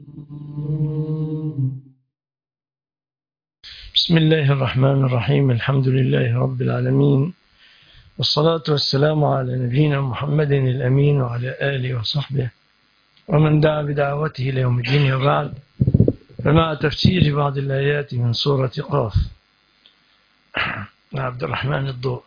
بسم الله الرحمن الرحيم. الحمد لله رب العالمين، والصلاة والسلام على نبينا محمد الأمين وعلى آله وصحبه ومن دعا بدعوته إلى يوم الدين. وبعد، فمع تفسير بعض الآيات من سورة قاف عبد الرحمن الضوء،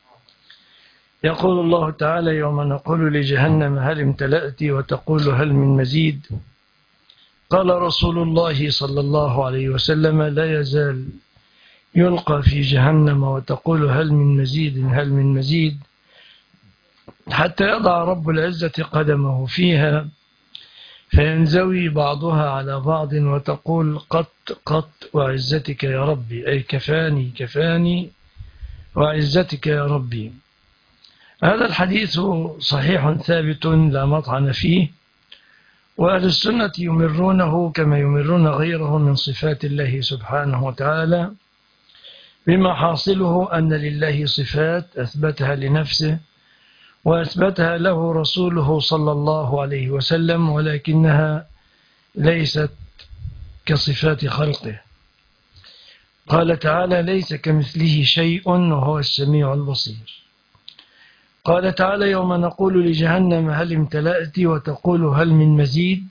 يقول الله تعالى: يوم نقول لجهنم هل امتلأت وتقول هل من مزيد. قال رسول الله صلى الله عليه وسلم: لا يزال يلقى في جهنم وتقول هل من مزيد هل من مزيد، حتى يضع رب العزة قدمه فيها فينزوي بعضها على بعض وتقول قط قط وعزتك يا ربي، أي كفاني كفاني وعزتك يا ربي. هذا الحديث صحيح ثابت لا مطعن فيه، وأهل السنة يمرونه كما يمرون غيره من صفات الله سبحانه وتعالى، بما حاصله أن لله صفات أثبتها لنفسه وأثبتها له رسوله صلى الله عليه وسلم، ولكنها ليست كصفات خلقه. قال تعالى: ليس كمثله شيء وهو السميع البصير. قال تعالى: يوم نقول لجهنم هل امتلأت وتقول هل من مزيد،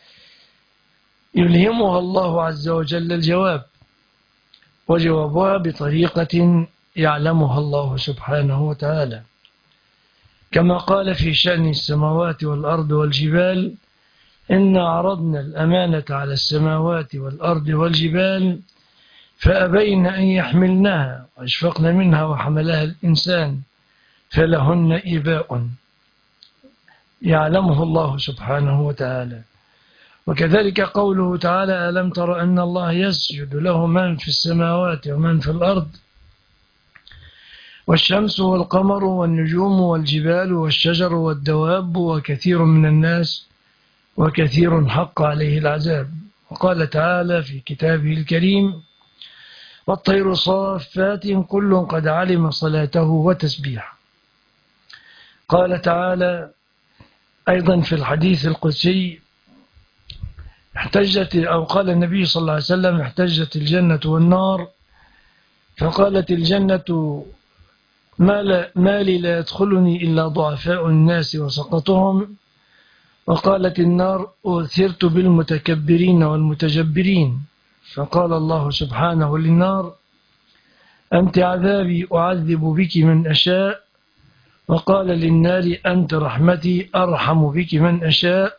يلهمها الله عز وجل الجواب، وجوابها بطريقة يعلمها الله سبحانه وتعالى، كما قال في شأن السماوات والأرض والجبال: إنا عرضنا الأمانة على السماوات والأرض والجبال فأبين أن يحملنها وأشفقن منها وحملها الإنسان فلهن إباء، يعلمه الله سبحانه وتعالى. وكذلك قوله تعالى: ألم تر أن الله يسجد له من في السماوات ومن في الأرض والشمس والقمر والنجوم والجبال والشجر والدواب وكثير من الناس وكثير حق عليه العذاب. وقال تعالى في كتابه الكريم: والطير صافات كل قد علم صلاته وتسبيحه. قال تعالى أيضا في الحديث القدسي: قال النبي صلى الله عليه وسلم: احتجت الجنة والنار، فقالت الجنة: ما لي لا يدخلني إلا ضعفاء الناس وسقطهم. وقالت النار: أثرت بالمتكبرين والمتجبرين. فقال الله سبحانه للنار: أنت عذابي أعذب بك من أشاء. وقال للنار: أنت رحمتي أرحم بك من أشاء.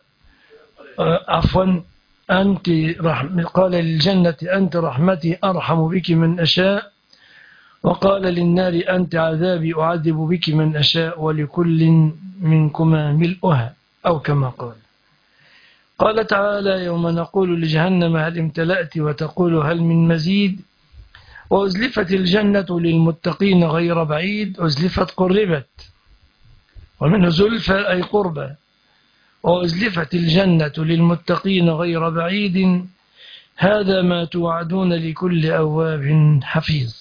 قال للجنة: أنت رحمتي أرحم بك من أشاء. وقال للنار: أنت عذابي أعذب بك من أشاء، ولكل منكما ملؤها، أو كما قال. قال تعالى: يوم نقول لجهنم هل امتلأت وتقول هل من مزيد. وأزلفت الجنة للمتقين غير بعيد، أزلفت قربت، ومن زلفى أي قربى. وأزلفت الجنة للمتقين غير بعيد، هذا ما توعدون لكل أواب حفيظ.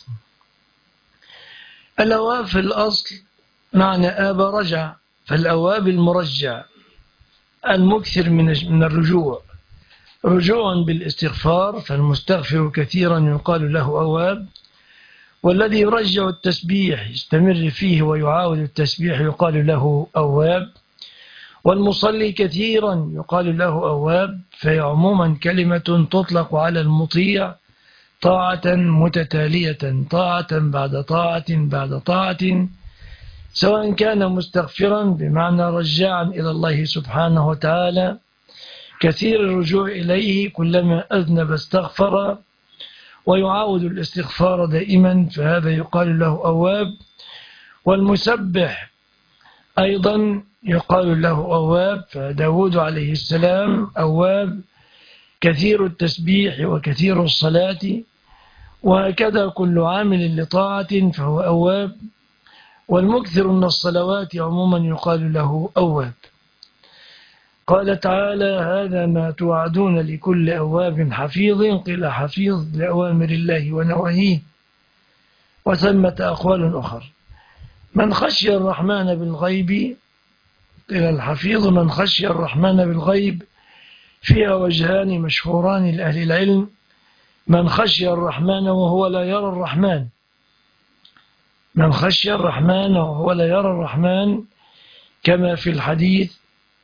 الأواب في الأصل معنى آب رجع، فالأواب المرجع المكثر من الرجوع، رجوعا بالاستغفار، فالمستغفر كثيرا يقال له أواب. والذي يرجع التسبيح يستمر فيه ويعاود التسبيح يقال له أواب. والمصلي كثيرا يقال له أواب. فهي عموما كلمة تطلق على المطيع طاعة متتالية، طاعة بعد طاعة بعد طاعة، سواء كان مستغفرا بمعنى رجاعا إلى الله سبحانه وتعالى كثير الرجوع إليه، كلما أذنب استغفر ويعاود الاستغفار دائما، فهذا يقال له أواب. والمسبح أيضا يقال له أواب، فداود عليه السلام أواب كثير التسبيح وكثير الصلاة، وهكذا كل عامل لطاعة فهو أواب. والمكثر من الصلوات عموما يقال له أواب. قال تعالى: هذا ما توعدون لكل أواب حفيظ. قيل حفيظ لأوامر الله ونواهيه، وثمة أقوال أخر. من خشي الرحمن بالغيب، قيل الحفيظ من خشي الرحمن بالغيب فيها وجهان مشهوران لأهل العلم: من خشي الرحمن وهو لا يرى الرحمن، من خشي الرحمن وهو لا يرى الرحمن، كما في الحديث: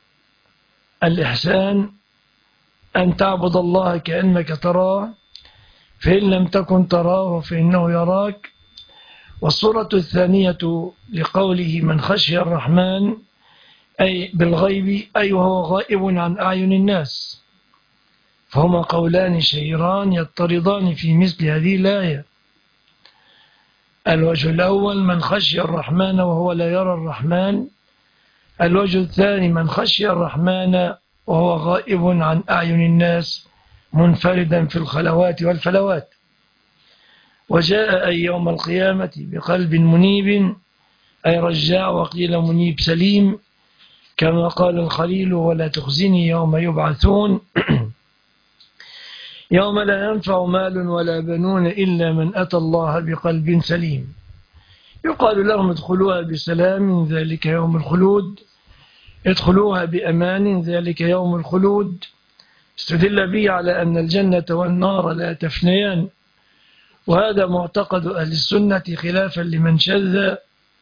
الإحسان أن تعبد الله كأنك تراه، فإن لم تكن تراه فإنه يراك. والصورة الثانية لقوله من خشي الرحمن أي بالغيب، أي وهو غائب عن أعين الناس. فهما قولان شهيران يضطردان في مثل هذه الآية. الوجه الأول من خشي الرحمن وهو لا يرى الرحمن، الوجه الثاني من خشي الرحمن وهو غائب عن أعين الناس منفردا في الخلوات والفلوات. وجاء أي يوم القيامة بقلب منيب، أي رجاع، وقيل منيب سليم، كما قال الخليل: ولا تخزني يوم يبعثون يوم لا ينفع مال ولا بنون إلا من أتى الله بقلب سليم. يقال لهم: ادخلوها بسلام ذلك يوم الخلود، ادخلوها بأمان ذلك يوم الخلود. استدل به على أن الجنة والنار لا تفنيان، وهذا معتقد أهل السنة خلافا لمن شذ.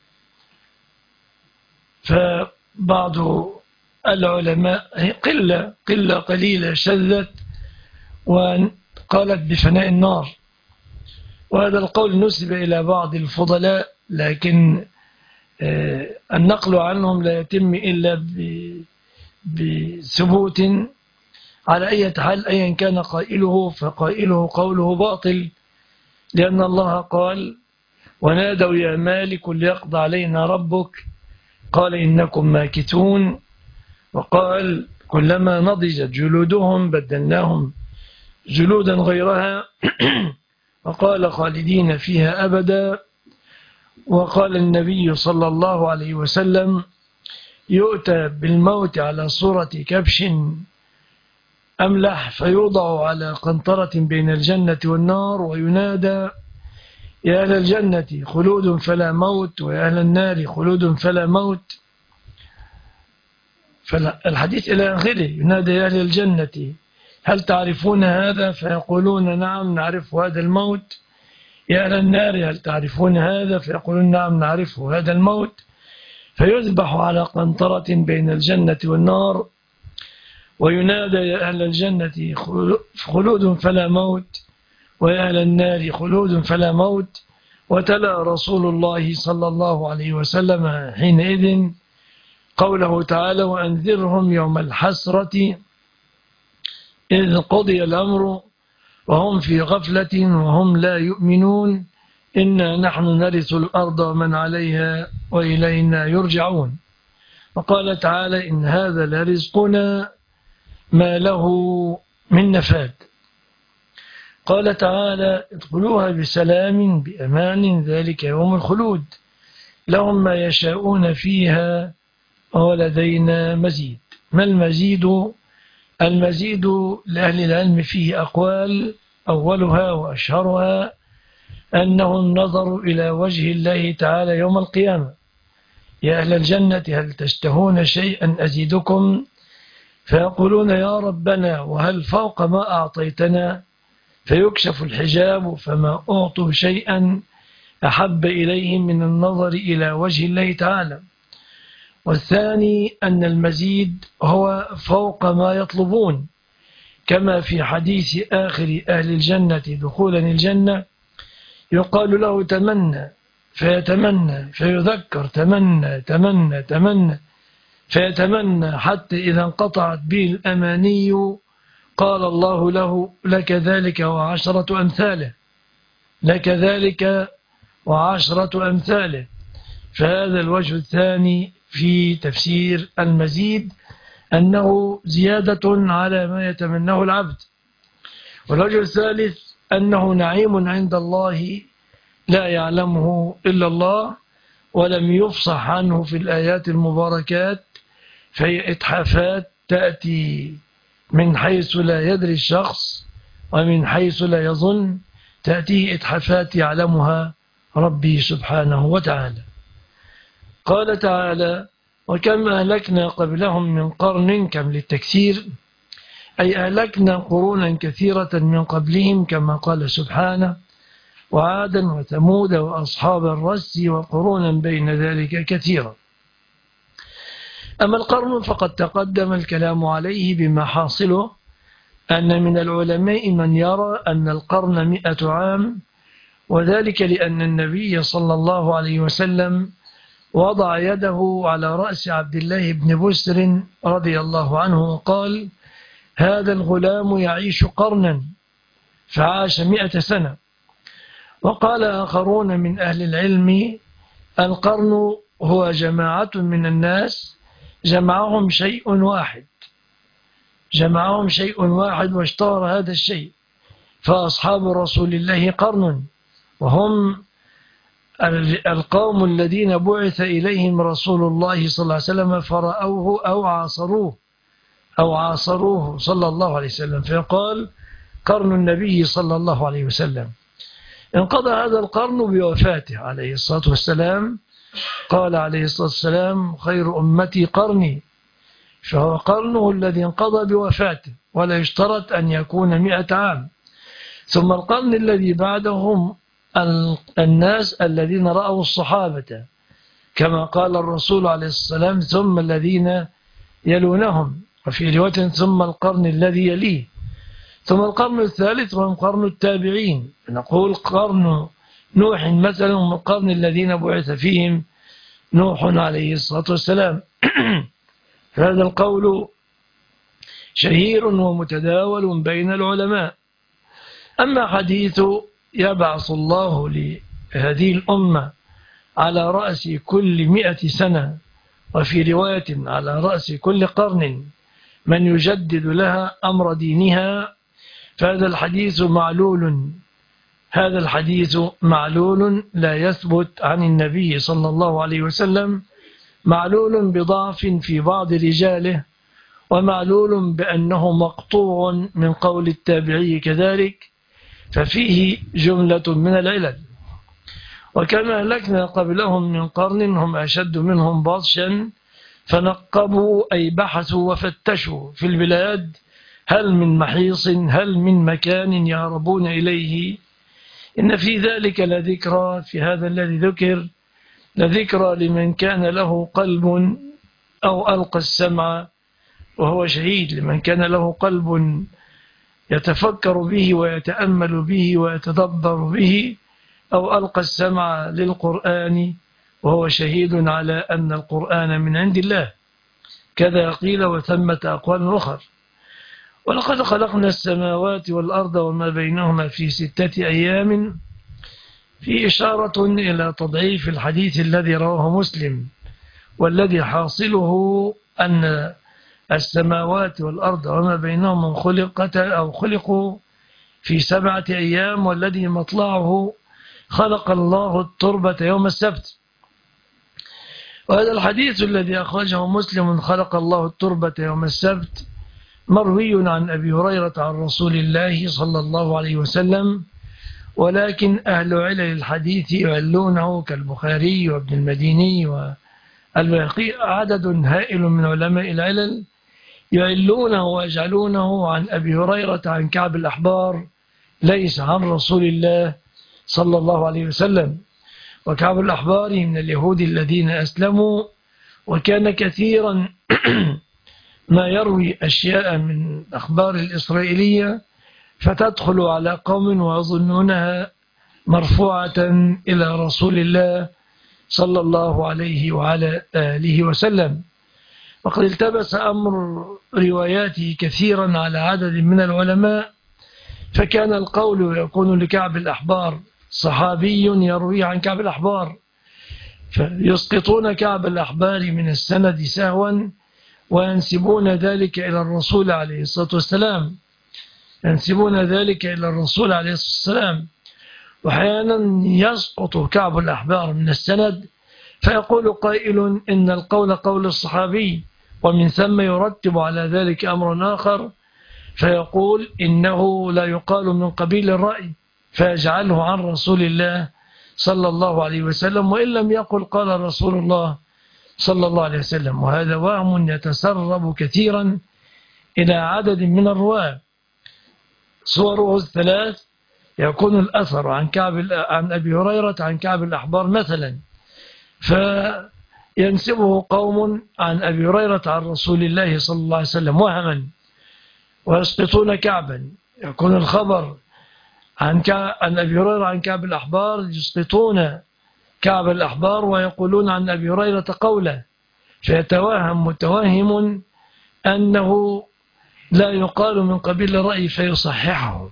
فبعض العلماء قلة قليلة شذت وقالت بفناء النار، وهذا القول نسب إلى بعض الفضلاء، لكن النقل عنهم لا يتم إلا بثبوت. على أي حال أيا كان قائله فقائله قوله باطل، لأن الله قال: ونادوا يا مالك ليقضى علينا ربك قال إنكم ماكثون. وقال: كلما نضجت جلودهم بدلناهم جلودا غيرها. وقال: خالدين فيها أبدا. وقال النبي صلى الله عليه وسلم: يؤتى بالموت على صورة كبش أملح، فيوضع على قنطرة بين الجنة والنار، وينادى: يا أهل الجنة خلود فلا موت، ويا أهل النار خلود فلا موت. فالحديث إلى آخره: ينادى يا أهل الجنة هل تعرفون هذا؟ فيقولون نعم نعرف هذا الموت. يا أهل النار هل تعرفون هذا؟ فيقولون نعم نعرف هذا الموت. فيذبح على قنطرة بين الجنة والنار، وينادى يا أهل الجنة خلود فلا موت، ويا أهل النار خلود فلا موت. وتلا رسول الله صلى الله عليه وسلم حينئذ قوله تعالى: وأنذرهم يوم الحسرة إذ قضي الأمر وهم في غفلة وهم لا يؤمنون إنا نحن نرث الأرض ومن عليها وإلينا يرجعون. وقال تعالى: إن هذا لرزقنا ما له من نفاد. قال تعالى: ادخلوها بسلام بأمان ذلك يوم الخلود، لهم ما يشاءون فيها ولدينا مزيد. ما المزيد؟ المزيد لأهل العلم فيه أقوال، أولها وأشهرها أنه النظر إلى وجه الله تعالى يوم القيامة: يا أهل الجنة هل تشتهون شيئا أزيدكم؟ فيقولون يا ربنا وهل فوق ما أعطيتنا؟ فيكشف الحجاب فما أعطوا شيئا أحب إليهم من النظر إلى وجه الله تعالى. والثاني أن المزيد هو فوق ما يطلبون، كما في حديث آخر أهل الجنة دخولا الجنة: يقال له تمنى فيتمنى، فيذكر تمنى تمنى تمنى فيتمنى، حتى إذا انقطعت به الأماني قال الله له: لك ذلك وعشرة أمثاله، لك ذلك وعشرة أمثاله. فهذا الوجه الثاني في تفسير المزيد، أنه زيادة على ما يتمناه العبد. والوجه الثالث أنه نعيم عند الله لا يعلمه إلا الله، ولم يفصح عنه في الآيات المباركات، فهي إتحافات تأتي من حيث لا يدري الشخص ومن حيث لا يظن، تأتيه إتحافات يعلمها ربي سبحانه وتعالى. قال تعالى: وكم أهلكنا قبلهم من قرن، كم للتكثير، أي أهلكنا قرونا كثيرة من قبلهم كما قال سبحانه وعادا وثمود وأصحاب الرس وقرونا بين ذلك كثيرا. أما القرن فقد تقدم الكلام عليه بما حاصله أن من العلماء من يرى أن القرن 100 عام، وذلك لأن النبي صلى الله عليه وسلم وضع يده على رأس عبد الله بن بسر رضي الله عنه وقال: هذا الغلام يعيش قرنا، فعاش 100 سنة. وقال آخرون من أهل العلم: القرن هو جماعة من الناس جمعهم شيء واحد واشتهر هذا الشيء، فأصحاب رسول الله قرن، وهم القوم الذين بعث إليهم رسول الله صلى الله عليه وسلم فرأوه أو عاصروه صلى الله عليه وسلم، فيقال قرن النبي صلى الله عليه وسلم. انقضى هذا القرن بوفاته عليه الصلاة والسلام، قال عليه الصلاة والسلام: خير أمتي قرني، فهو قرنه الذي انقضى بوفاته، ولا يشترط أن يكون 100 عام. ثم القرن الذي بعدهم الناس الذين رأوا الصحابة كما قال الرسول عليه الصلاة والسلام: ثم الذين يلونهم، وفي رواية ثم القرن الذي يليه، ثم القرن الثالث وهم قرن التابعين، نقول قرن نوح مثلا هم القرن الذين بعث فيهم نوح عليه الصلاة والسلام. هذا القول شهير ومتداول بين العلماء. أما حديث يبعث الله لهذه الأمة على رأس كل 100 سنة، وفي رواية على رأس كل قرن من يجدد لها أمر دينها، فهذا الحديث معلول لا يثبت عن النبي صلى الله عليه وسلم، معلول بضعف في بعض رجاله، ومعلول بأنه مقطوع من قول التابعي كذلك، ففيه جملة من العلل. وكما أهلكنا قبلهم من قرن هم أشد منهم بطشا فنقبوا أي بحثوا وفتشوا في البلاد هل من محيص، هل من مكان يهربون إليه. إن في ذلك لذكرى، في هذا الذي ذكر لذكرى لمن كان له قلب أو ألقى السمع وهو شهيد، لمن كان له قلب يتفكر به ويتأمل به ويتدبر به، أو ألقى السمع للقرآن وهو شهيد على أن القرآن من عند الله، كذا قيل وثمة أقوال أخر. ولقد خلقنا السماوات والأرض وما بينهما في 6 أيام، في إشارة إلى تضعيف الحديث الذي رواه مسلم، والذي حاصله أن السماوات والأرض وما بينهما خلقوا في 7 أيام، والذي مطلعه خلق الله التربة يوم السبت. وهذا الحديث الذي أخرجه مسلم خلق الله التربة يوم السبت مروي عن أبي هريرة عن رسول الله صلى الله عليه وسلم، ولكن أهل علل الحديث يعلونه كالبخاري وابن المديني والبيهقي، عدد هائل من علماء العلل يعلونه ويجعلونه عن أبي هريرة عن كعب الأحبار، ليس عن رسول الله صلى الله عليه وسلم. وكعب الأحبار من اليهود الذين أسلموا، وكان كثيرا ما يروي أشياء من أخبار الإسرائيلية فتدخل على قوم ويظنونها مرفوعة إلى رسول الله صلى الله عليه وعلى آله وسلم. وقد التبس أمر رواياته كثيرا على عدد من العلماء، فكان القول يكون لكعب الأحبار صحابي يروي عن كعب الأحبار، فيسقطون كعب الأحبار من السند سهوا وينسبون ذلك إلى الرسول عليه الصلاة والسلام، وأحيانا يسقط كعب الأحبار من السند فيقول قائل إن القول قول الصحابي، ومن ثم يرتب على ذلك أمر آخر فيقول إنه لا يقال من قبيل الرأي، فيجعله عن رسول الله صلى الله عليه وسلم، وإن لم يقل قال رسول الله صلى الله عليه وسلم. وهذا وهم يتسرب كثيرا إلى عدد من الرواة. صوره الثلاث: يكون الأثر عن أبي هريرة عن كعب الأحبار مثلا، فينسبه قوم عن أبي هريرة عن رسول الله صلى الله عليه وسلم وهما ويسقطون كعبا. يكون الخبر عن أبي هريرة عن كعب الأحبار، يسقطون كعب الأحبار ويقولون عن أبي هريرة قوله، فيتوهم متوهم أنه لا يقال من قبيل الرأي فيصححه.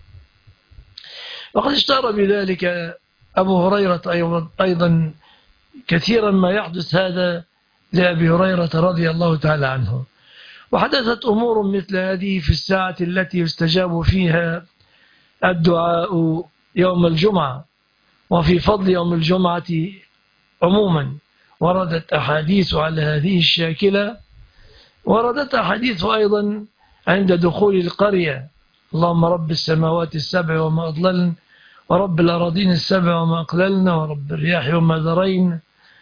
وقد اشتهر بذلك أبو هريرة أيضا كثيرا ما يحدث هذا لأبي هريرة رضي الله تعالى عنه. وحدثت أمور مثل هذه في الساعة التي يستجاب فيها الدعاء يوم الجمعة، وفي فضل يوم الجمعة عموما وردت أحاديث على هذه الشاكلة. وردت أحاديث أيضا عند دخول القرية: اللهم رب السماوات السبع وما أضللن، ورب الأراضين السبع وما أقللن، ورب الرياح وما ذرين،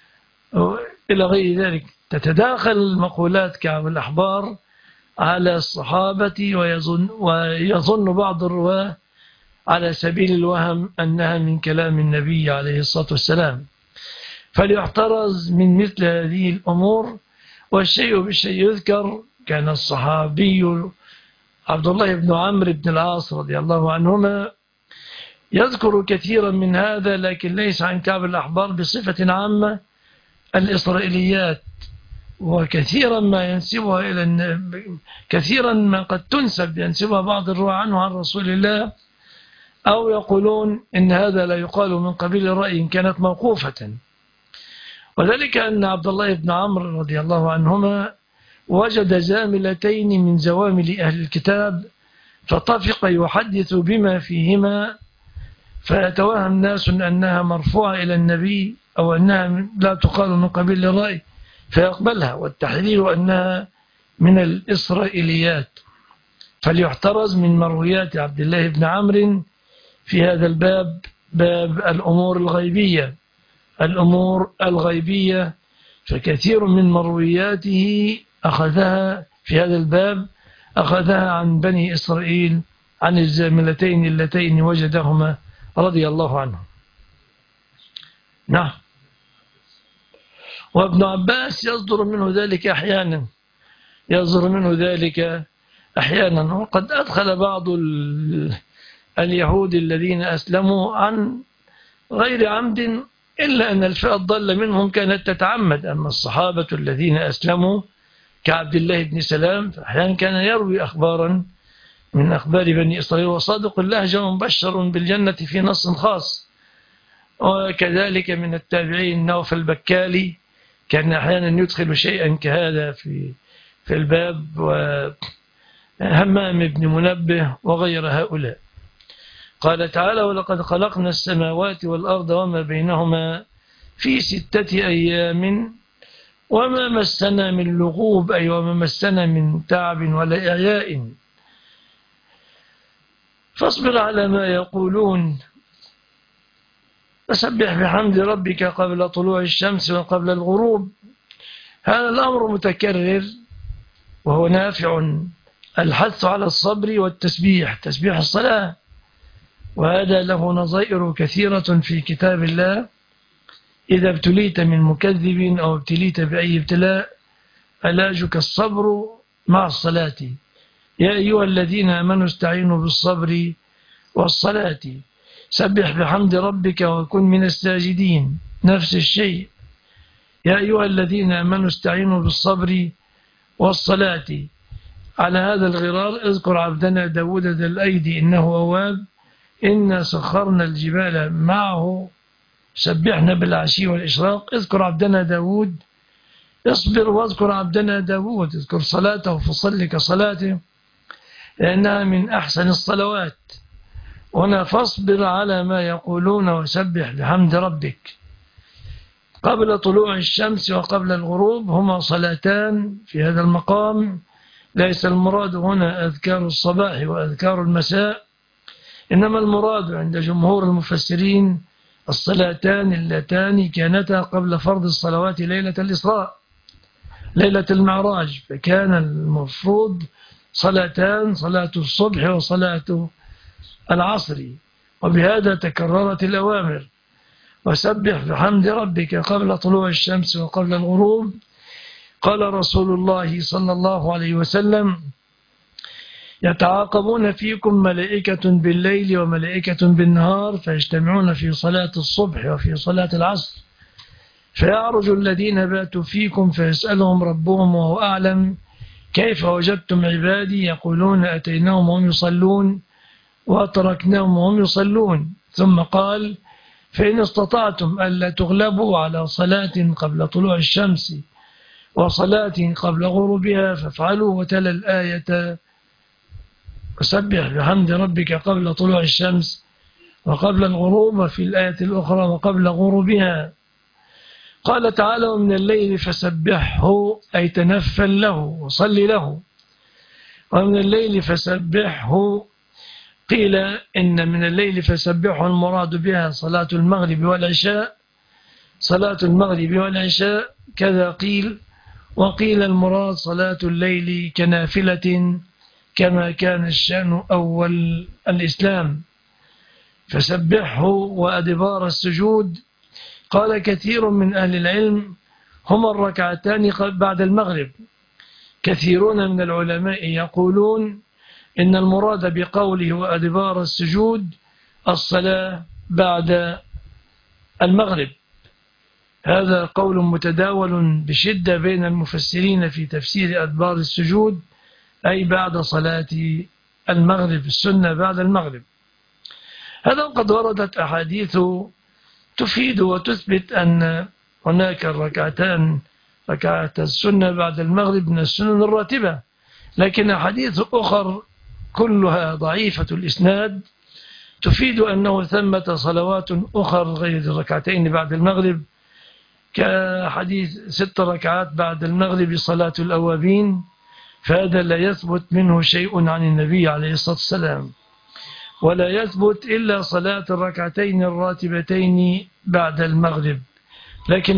إلى غير ذلك. تتداخل مقولات كعب الأحبار على الصحابة، ويظن بعض الرواة على سبيل الوهم أنها من كلام النبي عليه الصلاة والسلام. فليحترز من مثل هذه الأمور. والشيء بالشيء يذكر: كان الصحابي عبد الله بن عمرو بن العاص رضي الله عنهما يذكر كثيرا من هذا، لكن ليس عن كعب الأحبار بصفة عامة الإسرائيليات، وكثيرا ما ينسبها كثيرا ما قد تنسب ينسبها بعض الرواة عنه عن رسول الله، أو يقولون إن هذا لا يقال من قبيل الرأي إن كانت موقوفة. وذلك أن عبد الله بن عمرو رضي الله عنهما وجد زاملتين من زوامل أهل الكتاب، فطفق يحدث بما فيهما، فيتوهم ناس أنها مرفوعة إلى النبي أو أنها لا تقال من قبيل الرأي فيقبلها، والتحذير أنها من الإسرائيليات. فليحترز من مرويات عبد الله بن عمرو في هذا الباب، باب الأمور الغيبية. الأمور الغيبية فكثير من مروياته أخذها في هذا الباب، أخذها عن بني إسرائيل، عن الزاملتين اللتين وجدهما رضي الله عنهم. نعم. وابن عباس يصدر منه ذلك أحيانا، وقد أدخل بعض اليهود الذين أسلموا عن غير عمد، إلا أن الفئة الضالة منهم كانت تتعمد. أما الصحابة الذين أسلموا كعبد الله بن سلام فأحيانا كان يروي أخبارا من أخبار بني إسرائيل، وصادق اللهجة مبشر بالجنة في نص خاص. وكذلك من التابعين نوف البكالي كان أحيانا يدخل شيئا كهذا في الباب، وهمام بن منبه وغير هؤلاء. قال تعالى: ولقد خلقنا السماوات والأرض وما بينهما في 6 أيام وما مسنا من لغوب، أي وما مسنا من تعب ولا إعياء. فاصبر على ما يقولون فسبح بحمد ربك قبل طلوع الشمس وقبل الغروب. هذا الأمر متكرر وهو نافع، الحث على الصبر والتسبيح، تسبيح الصلاة، وهذا له نظائر كثيرة في كتاب الله. إذا ابتليت من مكذب أو ابتليت بأي ابتلاء علاجك الصبر مع الصلاة. يا أيها الذين آمنوا استعينوا بالصبر والصلاة. سبح بحمد ربك وكن من الساجدين، نفس الشيء. يا أيها الذين آمنوا استعينوا بالصبر والصلاة. على هذا الغرار اذكر عبدنا داود ذا الأيدي إنه أواب، إنا سخرنا الجبال معه سبحنا بالعشي والإشراق. اذكر عبدنا داود، اصبر واذكر عبدنا داود، اذكر صلاته فصل كصلاته لأنها من أحسن الصلوات. هنا فاصبر على ما يقولون وسبح بحمد ربك. قبل طلوع الشمس وقبل الغروب هما صلاتان في هذا المقام. ليس المراد هنا أذكار الصباح وأذكار المساء، إنما المراد عند جمهور المفسرين الصلاتان اللتان كانتا قبل فرض الصلوات ليلة الإسراء، ليلة المعراج. فكان المفروض صلاتان: صلاة الصبح وصلاة العصر. وبهذا تكررت الأوامر: وسبح بحمد ربك قبل طلوع الشمس وقبل الغروب. قال رسول الله صلى الله عليه وسلم: يتعاقبون فيكم ملائكة بالليل وملائكة بالنهار، فيجتمعون في صلاة الصبح وفي صلاة العصر، فيعرج الذين باتوا فيكم فيسألهم ربهم وهو أعلم: كيف وجدتم عبادي؟ يقولون: أتيناهم وهم يصلون وتركناهم وهم يصلون. ثم قال: فإن استطعتم ألا تغلبوا على صلاة قبل طلوع الشمس وصلاة قبل غروبها فافعلوا. وتلا الآية: وسبح بحمد ربك قبل طلوع الشمس وقبل الغروب، وفي الآية الأخرى: وقبل غروبها. قال تعالى: ومن الليل فسبحه، أي تنفل له وصل له. ومن الليل فسبحه، قيل إن من الليل فسبحه المراد بها صلاة المغرب والعشاء، صلاة المغرب والعشاء كذا قيل. وقيل المراد صلاة الليل كنافلة كما كان الشأن أول الإسلام. فسبحه وأدبار السجود. قال كثير من أهل العلم: هما الركعتان بعد المغرب. كثيرون من العلماء يقولون إن المراد بقوله وأدبار السجود الصلاة بعد المغرب. هذا قول متداول بشدة بين المفسرين في تفسير أدبار السجود، أي بعد صلاة المغرب، السنة بعد المغرب. هذا قد وردت أحاديث تفيد وتثبت أن هناك الركعتان، ركعة السنة بعد المغرب من السنن الراتبة، لكن أحاديث أخر كلها ضعيفة الإسناد تفيد أنه ثمة صلوات أخر غير الركعتين بعد المغرب، كحديث 6 ركعات بعد المغرب صلاة الأوابين، فهذا لا يثبت منه شيء عن النبي عليه الصلاة والسلام، ولا يثبت إلا صلاة الركعتين الراتبتين بعد المغرب. لكن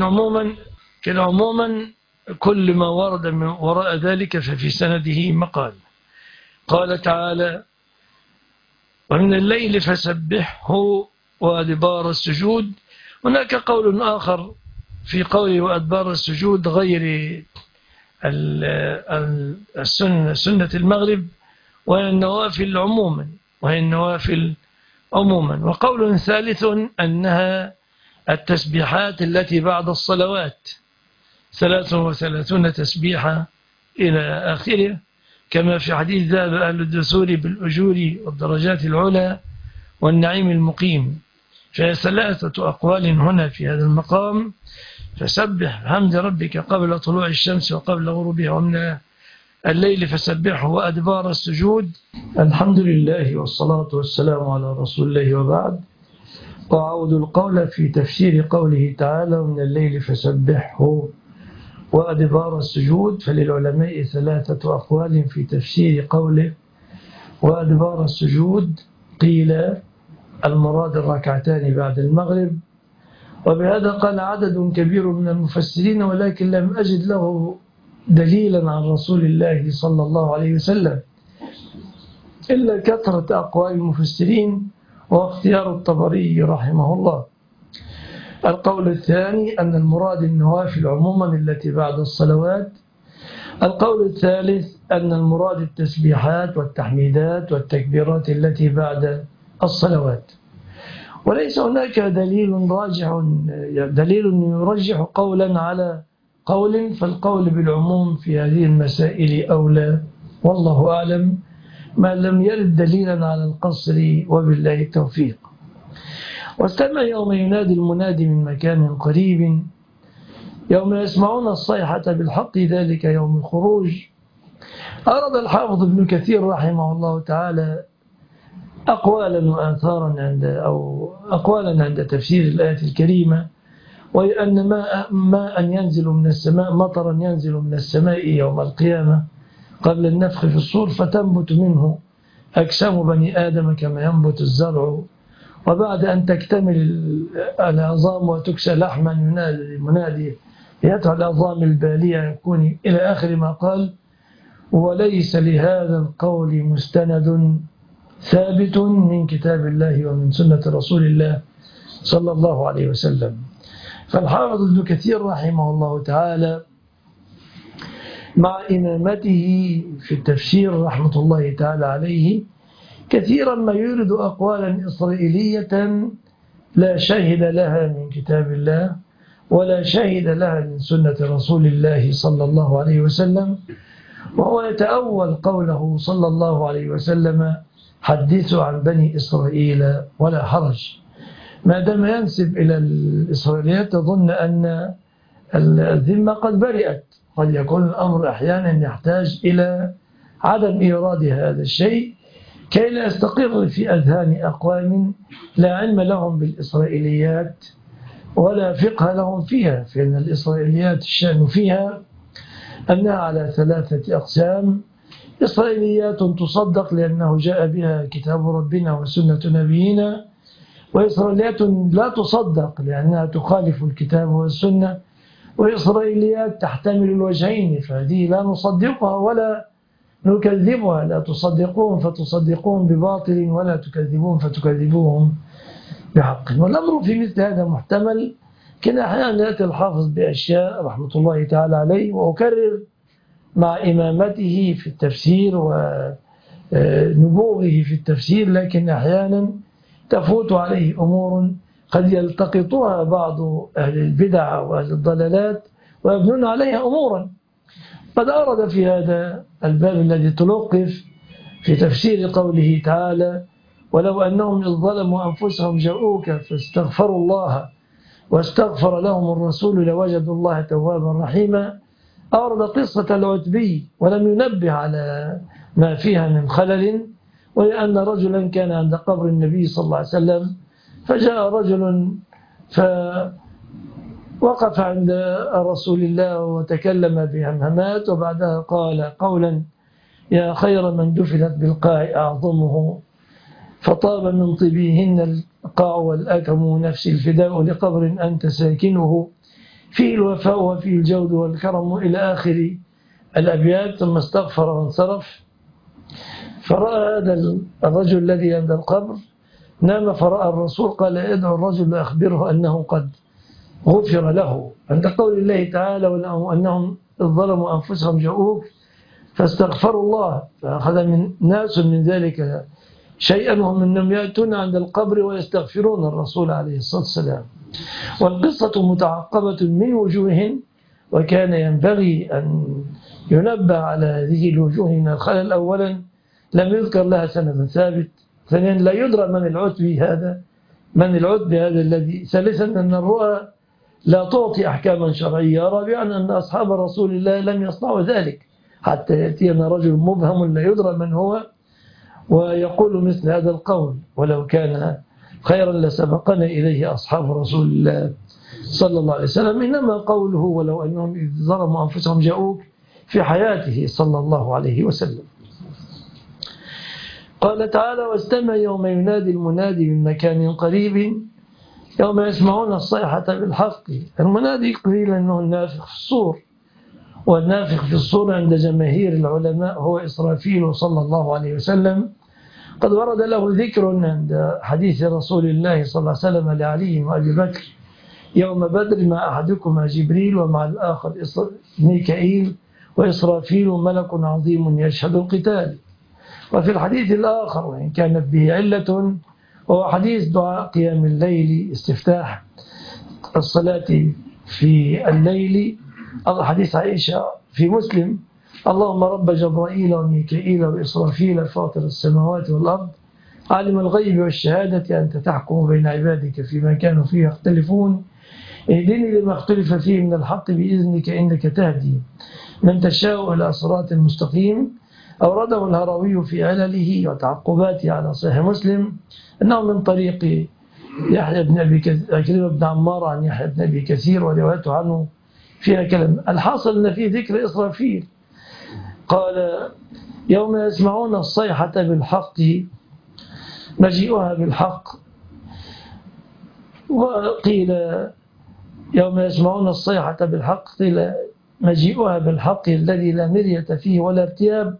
عموما كل ما ورد من وراء ذلك ففي سنده مقال. قال تعالى: ومن الليل فسبحه وأدبار السجود. هناك قول آخر في قوله وأدبار السجود غير سنة المغرب، وهي النوافل عموما. وقول ثالث أنها التسبيحات التي بعد الصلوات 33 تسبيحة إلى آخره، كما في حديث ذهب أهل الدثور بالأجور والدرجات العلى والنعيم المقيم. فهي 3 أقوال هنا في هذا المقام: فسبح بحمد ربك قبل طلوع الشمس وقبل غروبها، ومن الليل فسبحه وأدبار السجود. الحمد لله والصلاة والسلام على رسول الله، وبعد. وأعود القول في تفسير قوله تعالى: ومن الليل فسبحه وأدبار السجود. فللعلماء 3 أقوال في تفسير قوله وأدبار السجود. قيل المراد الركعتان بعد المغرب، وبهذا قال عدد كبير من المفسرين، ولكن لم أجد له دليلا عن رسول الله صلى الله عليه وسلم إلا كثرة أقوال المفسرين واختيار الطبري رحمه الله. القول الثاني أن المراد النوافل عموما التي بعد الصلوات. القول الثالث أن المراد التسبيحات والتحميدات والتكبيرات التي بعد الصلوات. وليس هناك دليل يرجح قولا على قول، فالقول بالعموم في هذه المسائل أولى، والله أعلم، ما لم يرد دليلا على القصر، وبالله التوفيق. واستمع يوم ينادي المنادي من مكان قريب، يوم يسمعون الصيحة بالحق، ذلك يوم الخروج. أرد الحافظ ابن كثير رحمه الله تعالى أقوالا وآثارا عند تفسير الآية الكريمة، وهي أن ماء ينزل من السماء، مطرا ينزل من السماء يوم القيامة قبل النفخ في الصور، فتنبت منه أجسام بني آدم كما ينبت الزرع، وبعد أن تكتمل العظام وتكسى لحما ينادي منادي يدعو العظام البالية يكون إلى آخر ما قال. وليس لهذا القول مستند ثابت من كتاب الله ومن سنة رسول الله صلى الله عليه وسلم. فالحافظ ابن كثير رحمه الله تعالى مع إمامته في التفسير رحمة الله تعالى عليه كثيرا ما يورد أقوالا إسرائيلية لا شاهد لها من كتاب الله ولا شاهد لها من سنة رسول الله صلى الله عليه وسلم، وهو يتأول قوله صلى الله عليه وسلم: حدثوا عن بني إسرائيل ولا حرج. ما دام ينسب إلى الإسرائيليات تظن أن الذمة قد برئت. قد يكون الأمر أحيانا يحتاج إلى عدم إيراد هذا الشيء كي لا يستقر في أذهان أقوام لا علم لهم بالإسرائيليات ولا فقه لهم فيها، فإن الإسرائيليات الشأن فيها أنها على 3 أقسام: إسرائيليات تصدق لأنه جاء بها كتاب ربنا وسنة نبينا، وإسرائيليات لا تصدق لأنها تخالف الكتاب والسنة، وإسرائيليات تحتمل الوجهين، فهذه لا نصدقها ولا نكذبها. لا تصدقون فتصدقون بباطل ولا تكذبون فتكذبوهم بحق. والأمر في مثل هذا محتمل. كنا أحيانا يأتي الحافظ بأشياء رحمة الله تعالى عليه، وأكرر مع إمامته في التفسير ونبوغه في التفسير، لكن أحيانا تفوت عليه أمور قد يلتقطها بعض أهل البدع وأهل الضلالات ويبنون عليها أمورا. قد أورد في هذا الباب الذي تلقف في تفسير قوله تعالى: ولو أنهم إذ ظلموا أنفسهم جاءوك فاستغفروا الله واستغفر لهم الرسول لوجدوا الله توابا رحيما، أورد قصة العتبي ولم ينبه على ما فيها من خلل، ولأن رجلا كان عند قبر النبي صلى الله عليه وسلم، فجاء رجل فوقف عند رسول الله وتكلم بهمهمات، وبعدها قال قولا: يا خير من دفنت بالقاع أعظمه، فطاب من طبيهن القاع والأكم، نفس الفداء لقبر أنت ساكنه، فيه الوفاء وفيه الجود والكرم، إلى آخر الأبيات. ثم استغفر وانصرف. فرأى هذا الرجل الذي عند القبر نام، فرأى الرسول قال: ادعو الرجل لأخبره أنه قد غفر له، عند قول الله تعالى: ولو أنهم ظلموا أنفسهم جاءوك فاستغفروا الله. فأخذ من ناس من ذلك شيئا، وهم أنهم يأتون عند القبر ويستغفرون الرسول عليه الصلاة والسلام. والقصة متعقبة من وجوه، وكان ينبغي أن ينبه على هذه الوجوه من الخلل. أولا لم يذكر لها سند ثابت. ثانيا لا يدرى من العتبي هذا الذي. ثالثا أن الرؤى لا تعطي أحكاما شرعية. رابعا أن أصحاب رسول الله لم يصنعوا ذلك، حتى يأتينا رجل مبهم لا يدرى من هو ويقول مثل هذا القول: ولو كان خيرا لسبقنا إليه أصحاب رسول الله صلى الله عليه وسلم. إنما قوله: ولو أنهم إذ ظلموا أنفسهم جاءوك، في حياته صلى الله عليه وسلم. قال تعالى: واستمع يوم ينادي المنادي من مكان قريب يوم يسمعون الصيحة بالحق. المنادي قيل أنه النافخ في الصور، والنافخ في الصور عند جماهير العلماء هو إسرافيل صلى الله عليه وسلم. قد ورد له ذكر عند حديث رسول الله صلى الله عليه وسلم لعلي وأبي بكر يوم بدر: مع أحدكما جبريل ومع الآخر ميكائيل، وإسرافيل ملك عظيم يشهد القتال. وفي الحديث الآخر، وإن كانت به علة، وهو حديث دعاء قيام الليل، استفتاح الصلاة في الليل، حديث عائشة في مسلم: اللهم رب جبرائيل وميكائيل وإسرافيل فاطر السماوات والأرض عالم الغيب والشهادة أنت تحكم بين عبادك فيما كانوا فيه يختلفون اهدني لما اختلف فيه من الحق بإذنك إنك تهدي من تشاء إلى صراط مستقيم. أورده الهروي في علله وتعقباته على صحيح مسلم أنه من طريق يحيى بن أبي كثير بن عمار عن يحيى بن أبي كثير، وروايته عنه فيها كلام. الحاصل أن في ذكر إسرافيل. قال: يوم يسمعون الصيحة بالحق، مجيئها بالحق. وقيل: يوم يسمعون الصيحة بالحق، قيل مجيئها بالحق الذي لا مرية فيه ولا ارتياب.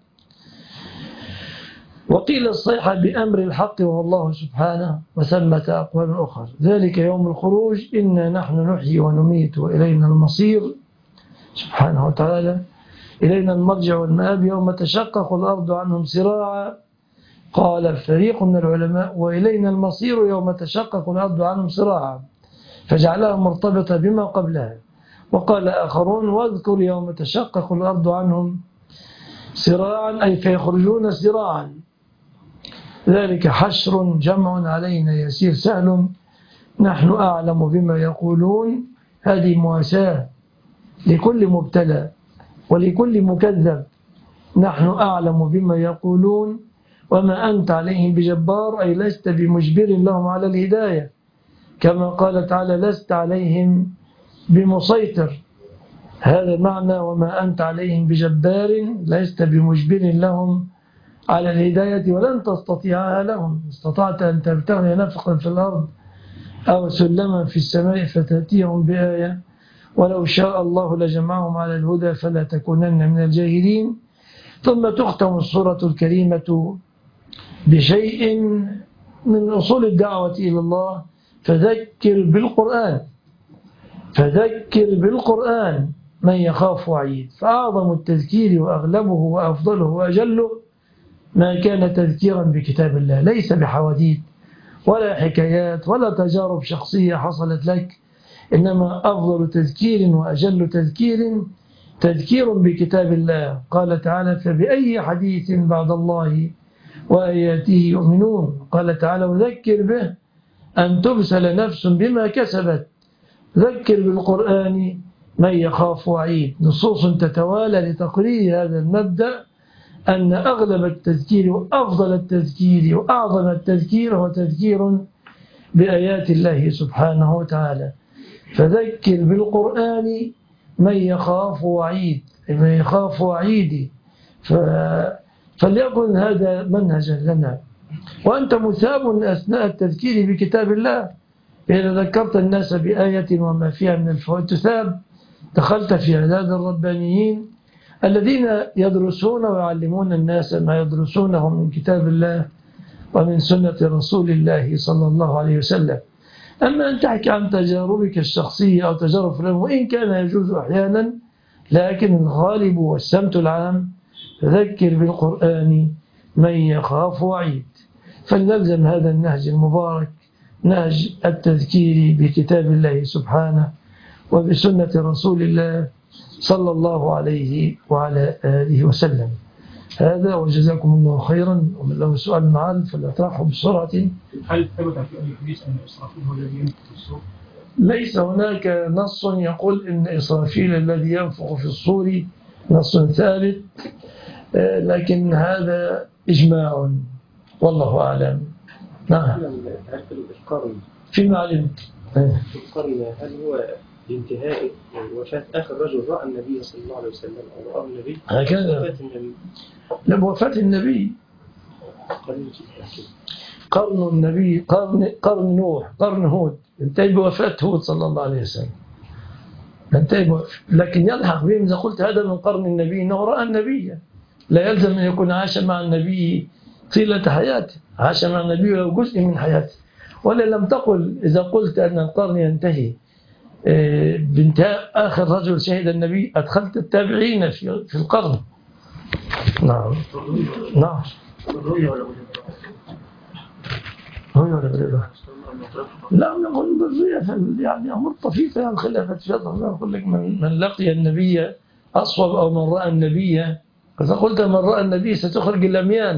وقيل الصيحة بأمر الحق وهو الله سبحانه، وثمة أقوال أخرى. ذلك يوم الخروج إنا نحن نحيي ونميت وإلينا المصير سبحانه وتعالى. إلينا المرجع والمآب يوم تشقق الأرض عنهم سراعا. قال فريق من العلماء وإلينا المصير يوم تشقق الأرض عنهم سراعا، فجعلها مرتبطة بما قبلها. وقال آخرون واذكر يوم تشقق الأرض عنهم سراعا أي فيخرجون سراعا. ذلك حشر جمع علينا يسير سهل، نحن أعلم بما يقولون. هذه مواساة لكل مبتلى ولكل مكذب. نحن أعلم بما يقولون وما أنت عليهم بجبار، أي لست بمجبر لهم على الهداية، كما قال تعالى لست عليهم بمسيطر. هذا معنى وما أنت عليهم بجبار، لست بمجبر لهم على الهداية ولن تستطيعها لهم. استطعت أن تبتغي نفقا في الأرض أو سلما في السماء فتأتيهم بآية، ولو شاء الله لجمعهم على الهدى فلا تكونن من الجاهلين. ثم تختم السورة الكريمة بشيء من أصول الدعوة إلى الله: فذكر بالقرآن، فذكر بالقرآن من يخاف وعيد. فأعظم التذكير وأغلبه وأفضله وأجله ما كان تذكيرا بكتاب الله، ليس بحواديت ولا حكايات ولا تجارب شخصية حصلت لك، إنما أفضل تذكير وأجل تذكير تذكير بكتاب الله. قال تعالى فبأي حديث بعد الله وآياته يؤمنون. قال تعالى وذكر به أن تبسل نفس بما كسبت. ذكر بالقرآن من يخاف وعيد. نصوص تتوالى لتقرير هذا المبدأ، أن أغلب التذكير وأفضل التذكير وأعظم التذكير هو تذكير بآيات الله سبحانه وتعالى. فذكر بالقرآن من يخاف وعيد، من يخاف وعيدي. فليكن هذا منهجا لنا. وأنت مثاب أثناء التذكير بكتاب الله. إذا ذكرت الناس بآية وما فيها من الفوائد تثاب. دخلت في عداد الربانيين الذين يدرسون ويعلمون الناس ما يدرسونه من كتاب الله ومن سنة رسول الله صلى الله عليه وسلم. أما أن تحكي عن تجاربك الشخصية أو تجارب فلان، وإن كان يجوز أحيانا، لكن الغالب والسمت العام فذكر بالقرآن من يخاف وعيد. فلنلزم هذا النهج المبارك، نهج التذكير بكتاب الله سبحانه وبسنة رسول الله صلى الله عليه وعلى آله وسلم. هذا وجزاكم الله خيرا. ومن له سؤال معال فليطرحه بسرعة. هل ثبت في أي حديث أن إسرافيل هو الذي ينفخ في الصور؟ ليس هناك نص يقول إن إسرافيل الذي ينفخ في الصور نص ثابت، لكن هذا إجماع والله أعلم. نعم. فيما علمت القرن هل هو لانتهاء وفاة آخر رجل رأى النبي صلى الله عليه وسلم أو رأى النبي؟ هكذا وفاة النبي. لا، وفاة النبي قرن النبي قرن نوح قرن هود، انتهي بوفاة هود صلى الله عليه وسلم. لكن يلحق بهم إذا قلت هذا من قرن النبي أنه رأى النبي، لا يلزم أن يكون عاش مع النبي طيلة حياته، عاش مع النبي ولو جزء من حياته. ولا لم تقل إذا قلت أن القرن ينتهي بانتهاء آخر رجل شهد النبي أدخلت التابعين في القرن. نعم نعم. لا نقول بالرؤية يعني أمر طفيفة، يعني خلافة شطر. أقول لك من لقي النبي أصوب أو من رأى النبي. إذا قلت من رأى النبي ستخرج الأميان،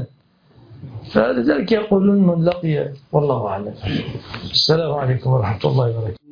فلذلك يقولون من لقي. والله أعلم. السلام عليكم ورحمة الله وبركاته.